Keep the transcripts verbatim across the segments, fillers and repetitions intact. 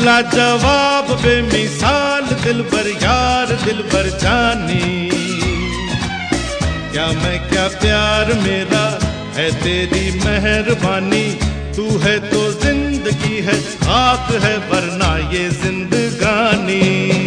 लाजवाब बेमिसाल दिलबर यार दिलबर जानी, क्या मैं क्या प्यार मेरा है तेरी मेहरबानी। तू है तो जिंदगी है, खाक है वरना ये जिंदगानी।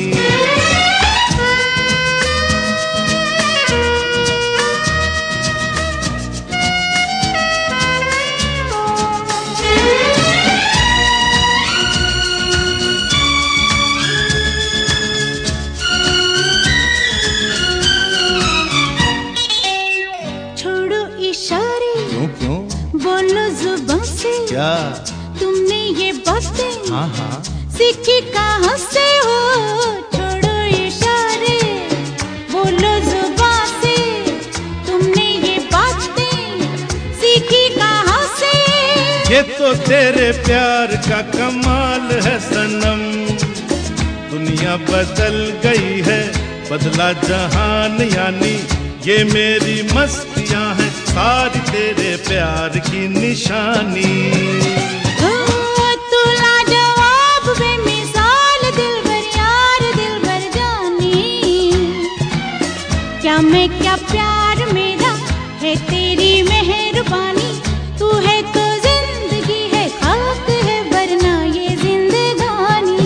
बोलो जुबान से क्या तुमने ये बातें हाँ हाँ सीखी कहाँ से हो। छोड़ो इशारे, बोलो जुबान से तुमने ये बातें सीखी कहाँ से। ये तो तेरे प्यार का कमाल है सनम, दुनिया बदल गई है बदला जहान यानी। ये मेरी मस्तियां हैं सारी तेरे प्यार की निशानी। ओ, तू लाजवाब बेमिसाल दिलबर यार दिलबर जानी, क्या मैं क्या प्यार मेरा है तेरी मेहरबानी। तू है तो जिंदगी है, खाक है वरना ये जिंदगानी।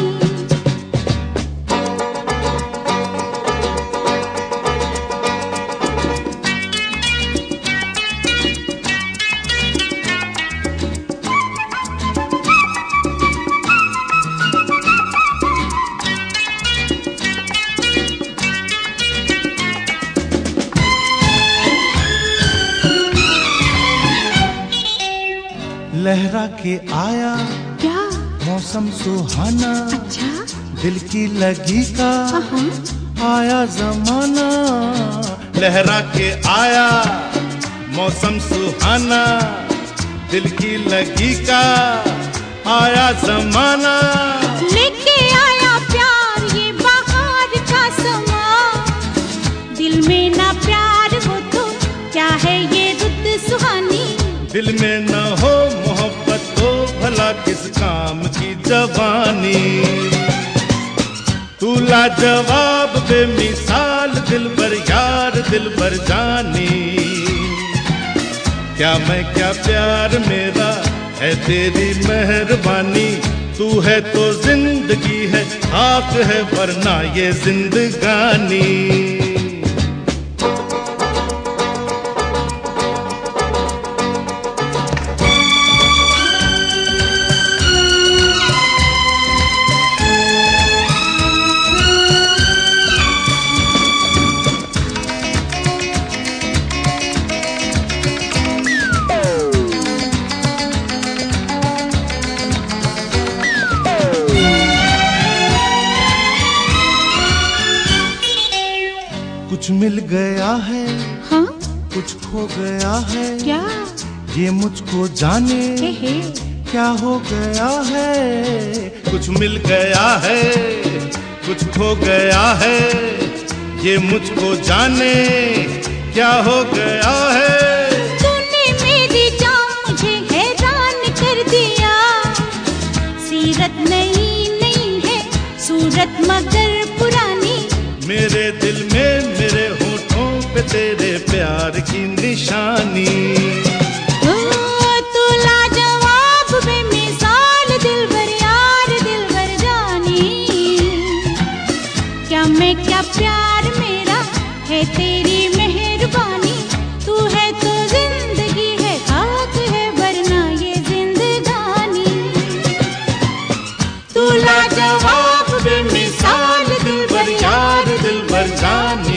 लहरा के आया क्या मौसम सुहाना, अच्छा दिल की लगी का आया जमाना। लहरा के आया मौसम सुहाना, दिल की लगी का आया जमाना। लेके आया प्यार ये बाहर का समा, दिल में ना प्यार हो तो क्या है ये रुत सुहानी। दिल में न हो मोहब्बत तो भला किस काम की जवानी। तू लाजवाब बेमिसाल दिलबर यार दिलबर जानी, क्या मैं क्या प्यार मेरा है तेरी मेहरबानी। तू है तो जिंदगी है, खाक है वरना ये जिंदगानी। कुछ मिल गया है हाँ कुछ खो गया है, क्या ये मुझको जाने हे हे। क्या हो गया है। कुछ मिल गया है कुछ खो गया है, ये मुझको जाने क्या हो गया है। तूने मेरी जान मुझे हैरान कर दिया, सीरत नई नई है सूरत मगर पुरानी। मेरे दिल में मेरे होठों पे तेरे प्यार की निशानी। ओ, तू लाजवाब बेमिसाल दिलबर यार दिलबर जानी, क्या मैं क्या प्यार मेरा है तेरी मेहरबानी। तू है तो जिंदगी है, खाक है वरना ये जिंदगानी। तू लाजवाब बेमिसाल दिलबर यार दिलबर जानी।